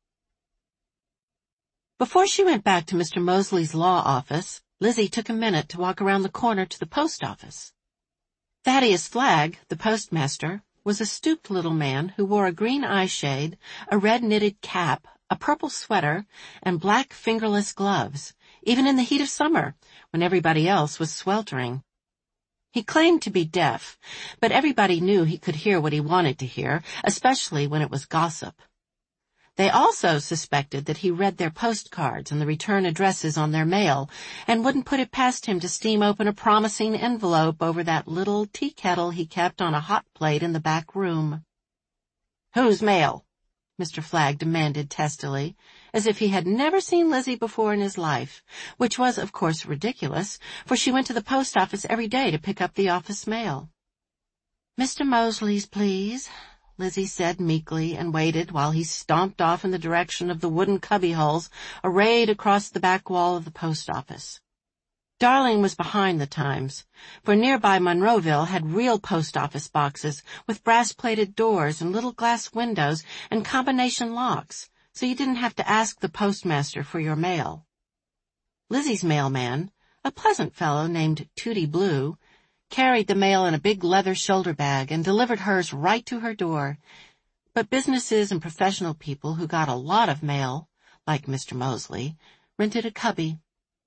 Before she went back to Mr. Mosley's law office, Lizzie took a minute to walk around the corner to the post office. Thaddeus Flagg, the postmaster, was a stooped little man who wore a green eyeshade, a red knitted cap, a purple sweater, and black fingerless gloves, even in the heat of summer, when everybody else was sweltering. He claimed to be deaf, but everybody knew he could hear what he wanted to hear, especially when it was gossip. They also suspected that he read their postcards and the return addresses on their mail, and wouldn't put it past him to steam open a promising envelope over that little tea kettle he kept on a hot plate in the back room. "Whose mail?" Mr. Flagg demanded testily, as if he had never seen Lizzie before in his life, which was, of course, ridiculous, for she went to the post office every day to pick up the office mail. "Mr. Mosley's, please," Lizzie said meekly, and waited while he stomped off in the direction of the wooden cubbyholes arrayed across the back wall of the post office. Darling was behind the times, for nearby Monroeville had real post office boxes with brass-plated doors and little glass windows and combination locks, so you didn't have to ask the postmaster for your mail. Lizzie's mailman, a pleasant fellow named Tootie Blue, carried the mail in a big leather shoulder bag and delivered hers right to her door. But businesses and professional people who got a lot of mail, like Mr. Mosley, rented a cubby.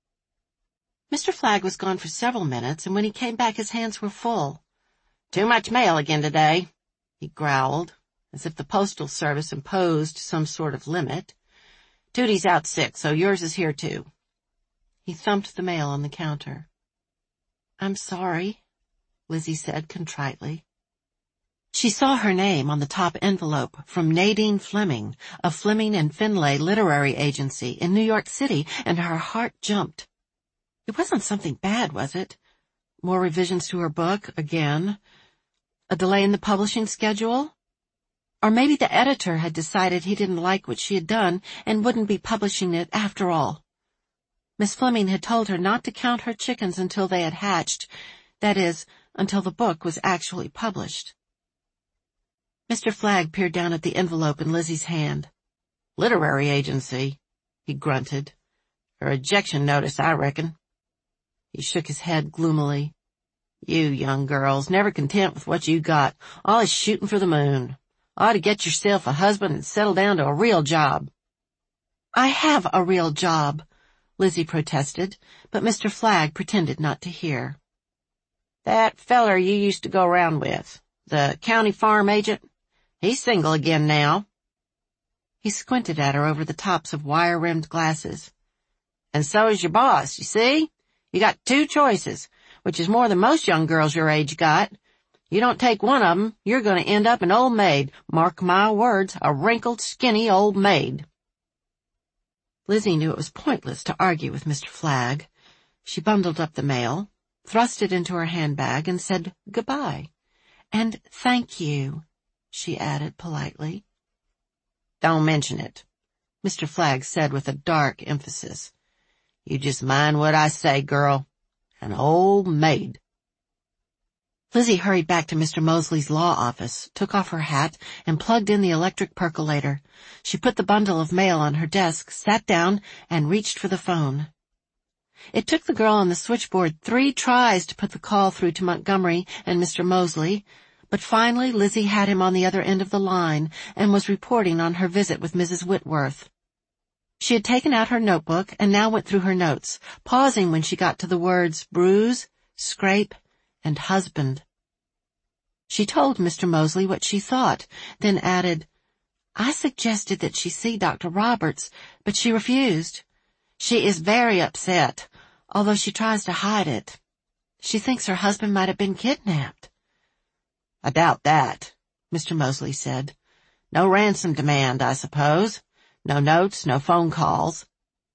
Mr. Flagg was gone for several minutes, and when he came back his hands were full. "Too much mail again today," he growled, as if the postal service imposed some sort of limit. "Tootie's out sick, so yours is here too." He thumped the mail on the counter. "I'm sorry," Lizzie said contritely. She saw her name on the top envelope from Nadine Fleming, of Fleming and Finlay Literary Agency in New York City, and her heart jumped. It wasn't something bad, was it? More revisions to her book, again? A delay in the publishing schedule? Or maybe the editor had decided he didn't like what she had done and wouldn't be publishing it after all. Miss Fleming had told her not to count her chickens until they had hatched, that is, until the book was actually published. Mr. Flagg peered down at the envelope in Lizzie's hand. "Literary agency," he grunted. "A rejection notice, I reckon." He shook his head gloomily. "You young girls, never content with what you got, always shooting for the moon. Ought to get yourself a husband and settle down to a real job." "I have a real job," Lizzie protested, but Mr. Flagg pretended not to hear. "That feller you used to go around with, the county farm agent, he's single again now." He squinted at her over the tops of wire-rimmed glasses. "And so is your boss, you see? You got two choices, which is more than most young girls your age got. You don't take one of 'em, you're going to end up an old maid. Mark my words, a wrinkled, skinny old maid." Lizzie knew it was pointless to argue with Mr. Flagg. She bundled up the mail, thrust it into her handbag, and said goodbye. "And thank you," she added politely. "Don't mention it," Mr. Flagg said with a dark emphasis. "You just mind what I say, girl. An old maid." Lizzie hurried back to Mr. Mosley's law office, took off her hat, and plugged in the electric percolator. She put the bundle of mail on her desk, sat down, and reached for the phone. It took the girl on the switchboard 3 tries to put the call through to Montgomery and Mr. Mosley, but finally Lizzie had him on the other end of the line and was reporting on her visit with Mrs. Whitworth. She had taken out her notebook and now went through her notes, pausing when she got to the words bruise, scrape, and husband. She told Mr. Mosley what she thought, then added, "I suggested that she see Dr. Roberts, but she refused. She is very upset, although she tries to hide it. She thinks her husband might have been kidnapped." "I doubt that," Mr. Mosley said. "No ransom demand, I suppose. No notes, no phone calls."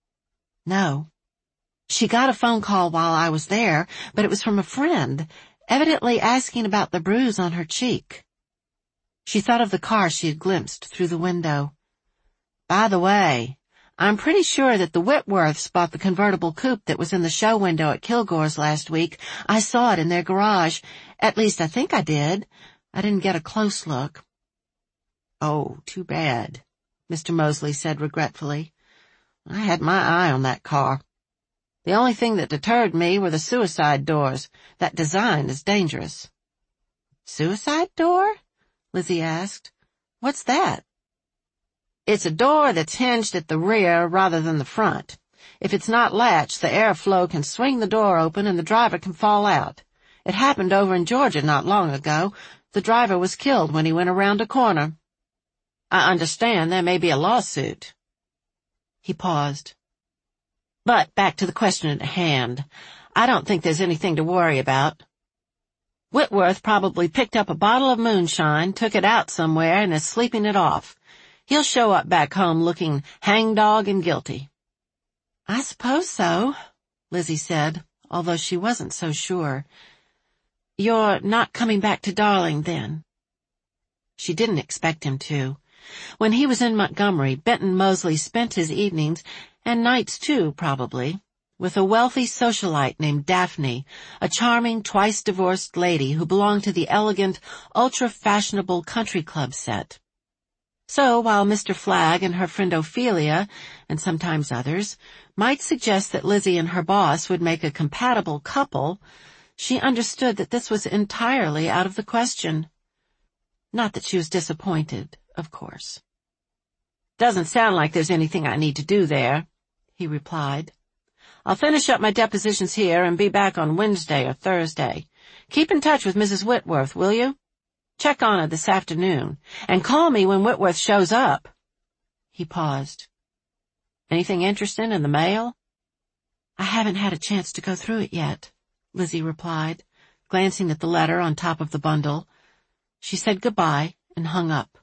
"No. She got a phone call while I was there, but it was from a friend, evidently asking about the bruise on her cheek." She thought of the car she had glimpsed through the window. "By the way, I'm pretty sure that the Whitworths bought the convertible coupe that was in the show window at Kilgore's last week. I saw it in their garage. At least I think I did. I didn't get a close look." "Oh, too bad," Mr. Mosley said regretfully. "I had my eye on that car. The only thing that deterred me were the suicide doors. That design is dangerous." "Suicide door?" Lizzie asked. "What's that?" "It's a door that's hinged at the rear rather than the front. If it's not latched, the airflow can swing the door open and the driver can fall out. It happened over in Georgia not long ago. The driver was killed when he went around a corner. I understand there may be a lawsuit." He paused. "But back to the question at hand. I don't think there's anything to worry about. Whitworth probably picked up a bottle of moonshine, took it out somewhere, and is sleeping it off. He'll show up back home looking hangdog and guilty." "I suppose so," Lizzie said, although she wasn't so sure. "You're not coming back to Darling, then?" She didn't expect him to. When he was in Montgomery, Benton Mosley spent his evenings, and nights too, probably, with a wealthy socialite named Daphne, a charming, twice-divorced lady who belonged to the elegant, ultra-fashionable country club set. So while Mr. Flagg and her friend Ophelia, and sometimes others, might suggest that Lizzie and her boss would make a compatible couple, she understood that this was entirely out of the question. Not that she was disappointed, of course. "Doesn't sound like there's anything I need to do there," he replied. "I'll finish up my depositions here and be back on Wednesday or Thursday. Keep in touch with Mrs. Whitworth, will you? Check on her this afternoon, and call me when Whitworth shows up." He paused. "Anything interesting in the mail?" "I haven't had a chance to go through it yet," Lizzie replied, glancing at the letter on top of the bundle. She said goodbye and hung up.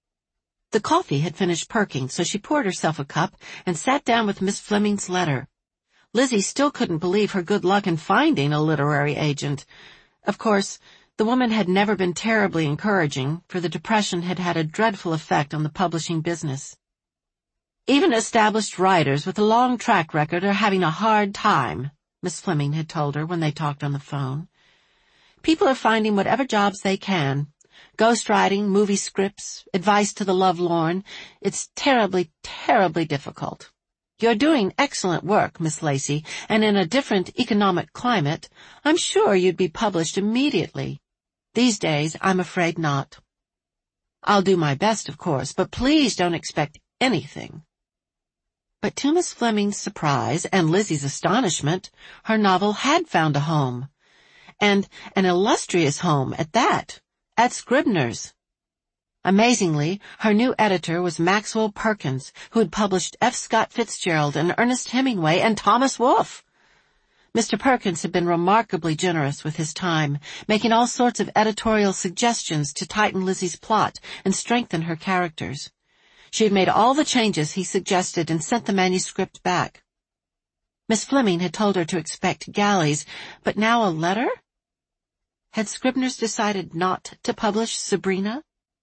The coffee had finished perking, so she poured herself a cup and sat down with Miss Fleming's letter. Lizzie still couldn't believe her good luck in finding a literary agent. Of course, The woman had never been terribly encouraging, for the Depression had had a dreadful effect on the publishing business. "Even established writers with a long track record are having a hard time," Miss Fleming had told her when they talked on the phone. "People are finding whatever jobs they can. Ghostwriting, movie scripts, advice to the lovelorn. It's terribly, terribly difficult. You're doing excellent work, Miss Lacey, and in a different economic climate, I'm sure you'd be published immediately. These days, I'm afraid not. I'll do my best, of course, but please don't expect anything." But to Miss Fleming's surprise and Lizzie's astonishment, her novel had found a home. And an illustrious home at that, at Scribner's. Amazingly, her new editor was Maxwell Perkins, who had published F. Scott Fitzgerald and Ernest Hemingway and Thomas Wolfe. Mr. Perkins had been remarkably generous with his time, making all sorts of editorial suggestions to tighten Lizzie's plot and strengthen her characters. She had made all the changes he suggested and sent the manuscript back. Miss Fleming had told her to expect galleys, but now a letter? Had Scribner's decided not to publish Sabrina?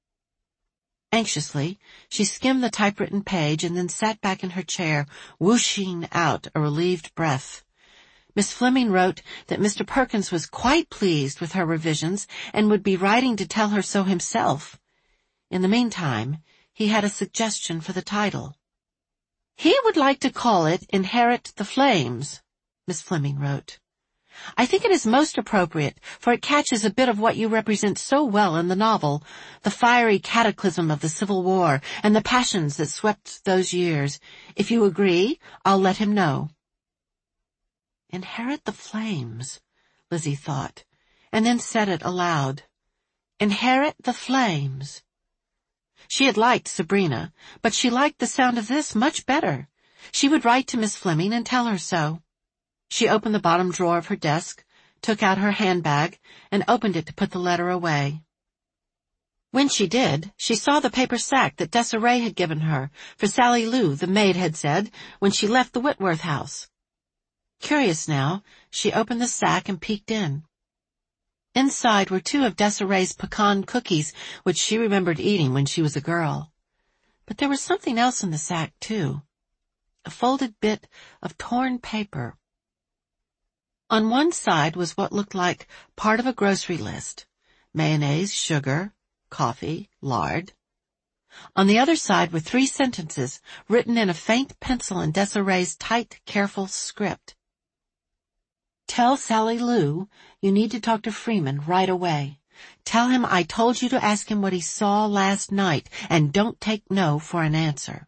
Anxiously, she skimmed the typewritten page and then sat back in her chair, whooshing out a relieved breath. Miss Fleming wrote that Mr. Perkins was quite pleased with her revisions and would be writing to tell her so himself. In the meantime, he had a suggestion for the title. "He would like to call it Inherit the Flames," Miss Fleming wrote. "I think it is most appropriate, for it catches a bit of what you represent so well in the novel, the fiery cataclysm of the Civil War and the passions that swept those years. If you agree, I'll let him know." Inherit the Flames, Lizzie thought, and then said it aloud. Inherit the Flames. She had liked Sabrina, but she liked the sound of this much better. She would write to Miss Fleming and tell her so. She opened the bottom drawer of her desk, took out her handbag, and opened it to put the letter away. When she did, she saw the paper sack that Desiree had given her, for Sally Lou, the maid had said, when she left the Whitworth house. Curious now, she opened the sack and peeked in. Inside were 2 of Desiree's pecan cookies, which she remembered eating when she was a girl. But there was something else in the sack, too. A folded bit of torn paper. On one side was what looked like part of a grocery list: mayonnaise, sugar, coffee, lard. On the other side were 3 sentences written in a faint pencil in Desiree's tight, careful script. Tell Sally Lou you need to talk to Freeman right away. Tell him I told you to ask him what he saw last night, and don't take no for an answer.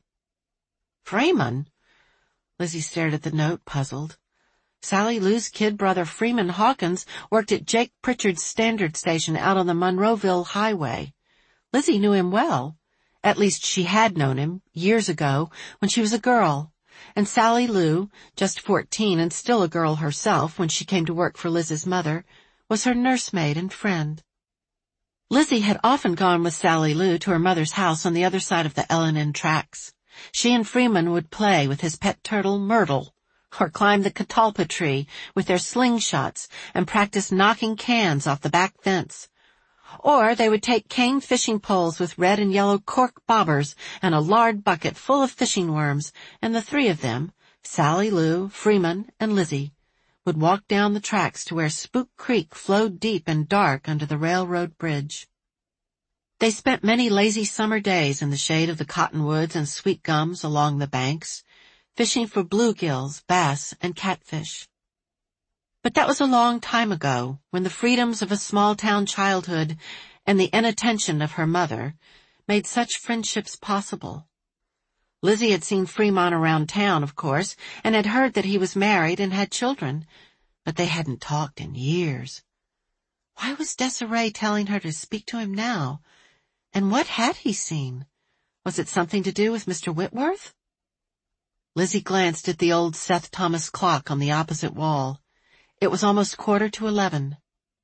Freeman? Lizzie stared at the note, puzzled. Sally Lou's kid brother Freeman Hawkins worked at Jake Pritchard's Standard Station out on the Monroeville Highway. Lizzie knew him well. At least she had known him, years ago, when she was a girl. And Sally Lou, just 14 and still a girl herself when she came to work for Liz's mother, was her nursemaid and friend. Lizzie had often gone with Sally Lou to her mother's house on the other side of the L&N tracks. She and Freeman would play with his pet turtle Myrtle, or climb the catalpa tree with their slingshots and practice knocking cans off the back fence. Or they would take cane fishing poles with red and yellow cork bobbers and a lard bucket full of fishing worms, and the 3 of them, Sally Lou, Freeman, and Lizzie, would walk down the tracks to where Spook Creek flowed deep and dark under the railroad bridge. They spent many lazy summer days in the shade of the cottonwoods and sweet gums along the banks, fishing for bluegills, bass, and catfish. But that was a long time ago, when the freedoms of a small-town childhood and the inattention of her mother made such friendships possible. Lizzie had seen Fremont around town, of course, and had heard that he was married and had children, but they hadn't talked in years. Why was Desiree telling her to speak to him now? And what had he seen? Was it something to do with Mr. Whitworth? Lizzie glanced at the old Seth Thomas clock on the opposite wall. It was almost 11:15.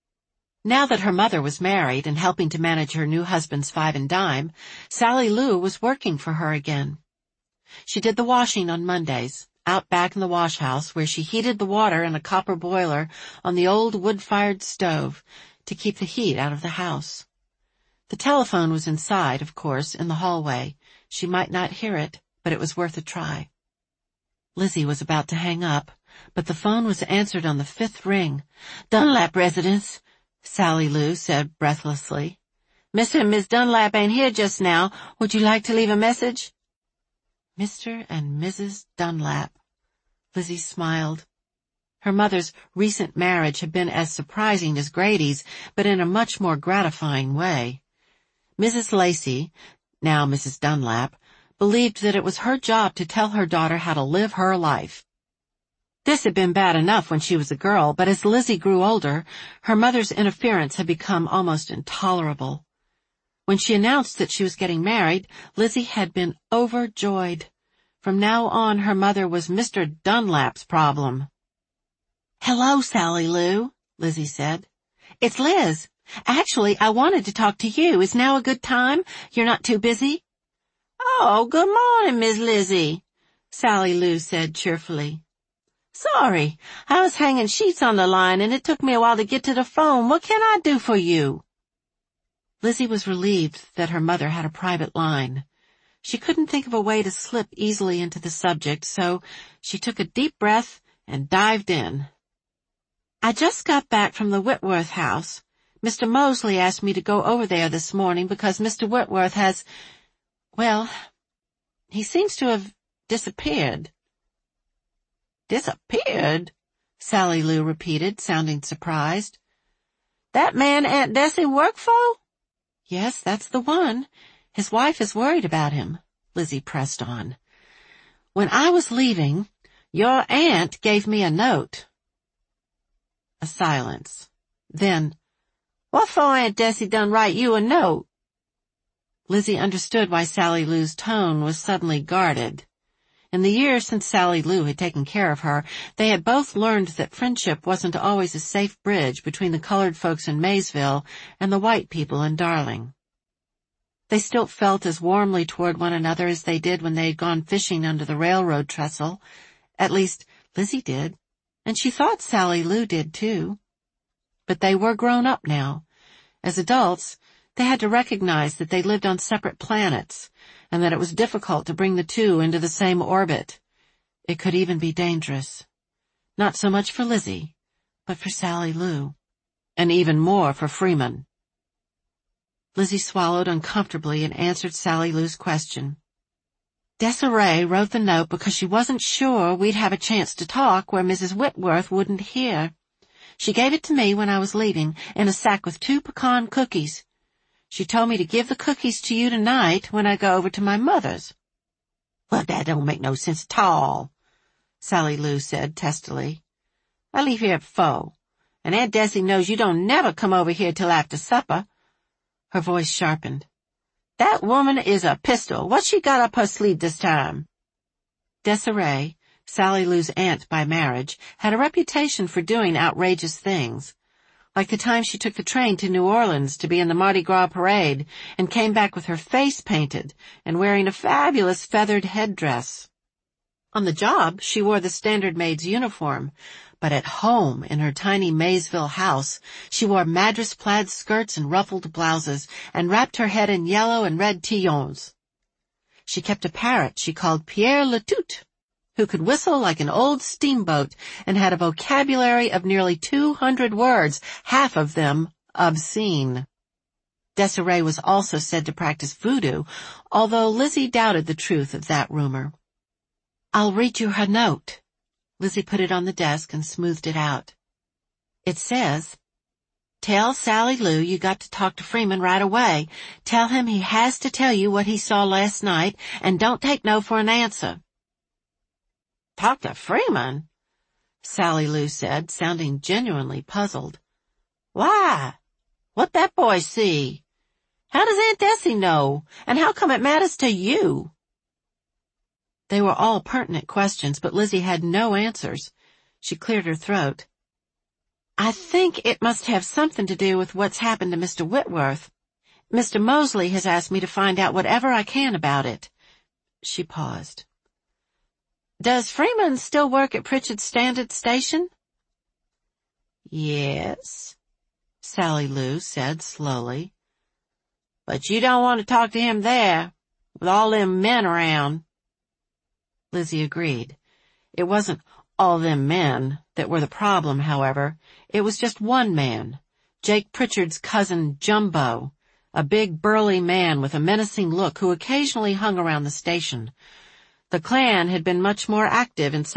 Now that her mother was married and helping to manage her new husband's 5 and dime, Sally Lou was working for her again. She did the washing on Mondays, out back in the wash house where she heated the water in a copper boiler on the old wood-fired stove, to keep the heat out of the house. The telephone was inside, of course, in the hallway. She might not hear it, but it was worth a try. Lizzie was about to hang up, but the phone was answered on the 5th ring. "Dunlap residence," Sally Lou said breathlessly. "Mr. and Miss Dunlap ain't here just now. Would you like to leave a message?" Mr. and Mrs. Dunlap. Lizzie smiled. Her mother's recent marriage had been as surprising as Grady's, but in a much more gratifying way. Mrs. Lacey, now Mrs. Dunlap, believed that it was her job to tell her daughter how to live her life. This had been bad enough when she was a girl, but as Lizzie grew older, her mother's interference had become almost intolerable. When she announced that she was getting married, Lizzie had been overjoyed. From now on, her mother was Mr. Dunlap's problem. "Hello, Sally Lou," Lizzie said. "It's Liz. Actually, I wanted to talk to you. Is now a good time? You're not too busy?" "Oh, good morning, Miss Lizzie," Sally Lou said cheerfully. "Sorry, I was hanging sheets on the line and it took me a while to get to the phone. What can I do for you?" Lizzie was relieved that her mother had a private line. She couldn't think of a way to slip easily into the subject, so she took a deep breath and dived in. "I just got back from the Whitworth house. Mr. Mosley asked me to go over there this morning because Mr. Whitworth has, well, he seems to have disappeared." "Disappeared?" Sally Lou repeated, sounding surprised. "That man Aunt Desi worked for?" "Yes, that's the one. His wife is worried about him," Lizzie pressed on. "When I was leaving, your aunt gave me a note." A silence. Then, "What for Aunt Desi done write you a note?" Lizzie understood why Sally Lou's tone was suddenly guarded. In the years since Sally Lou had taken care of her, they had both learned that friendship wasn't always a safe bridge between the colored folks in Maysville and the white people in Darling. They still felt as warmly toward one another as they did when they had gone fishing under the railroad trestle. At least, Lizzie did, and she thought Sally Lou did too. But they were grown up now. As adults, they had to recognize that they lived on separate planets, and that it was difficult to bring the two into the same orbit. It could even be dangerous. Not so much for Lizzie, but for Sally Lou. And even more for Freeman. Lizzie swallowed uncomfortably and answered Sally Lou's question. "Desiree wrote the note because she wasn't sure we'd have a chance to talk where Mrs. Whitworth wouldn't hear. She gave it to me when I was leaving in a sack with 2 pecan cookies. She told me to give the cookies to you tonight when I go over to my mother's." "Well, that don't make no sense at all," Sally Lou said testily. "I leave here at 4, and Aunt Desi knows you don't never come over here till after supper." Her voice sharpened. "That woman is a pistol. What's she got up her sleeve this time?" Desiree, Sally Lou's aunt by marriage, had a reputation for doing outrageous things. Like the time she took the train to New Orleans to be in the Mardi Gras parade and came back with her face painted and wearing a fabulous feathered headdress. On the job, she wore the standard maid's uniform, but at home in her tiny Maysville house, she wore Madras plaid skirts and ruffled blouses and wrapped her head in yellow and red tillons. She kept a parrot she called Pierre Latoute, who could whistle like an old steamboat and had a vocabulary of nearly 200 words, half of them obscene. Desiree was also said to practice voodoo, although Lizzie doubted the truth of that rumor. "I'll read you her note." Lizzie put it on the desk and smoothed it out. It says, "Tell Sally Lou you got to talk to Freeman right away. Tell him he has to tell you what he saw last night, and don't take no for an answer." "Talk to Freeman?" Sally Lou said, sounding genuinely puzzled. "Why? What that boy see? How does Aunt Desi know? And how come it matters to you?" They were all pertinent questions, but Lizzie had no answers. She cleared her throat. "I think it must have something to do with what's happened to Mr. Whitworth. Mr. Mosley has asked me to find out whatever I can about it." She paused. "Does Freeman still work at Pritchard's Standard Station?" "Yes." Sally Lou said slowly. But you don't want to talk to him there, with all them men around. Lizzie agreed. It wasn't all them men that were the problem, however. It was just one man, Jake Pritchard's cousin Jumbo, a big burly man with a menacing look who occasionally hung around the station. The clan had been much more active in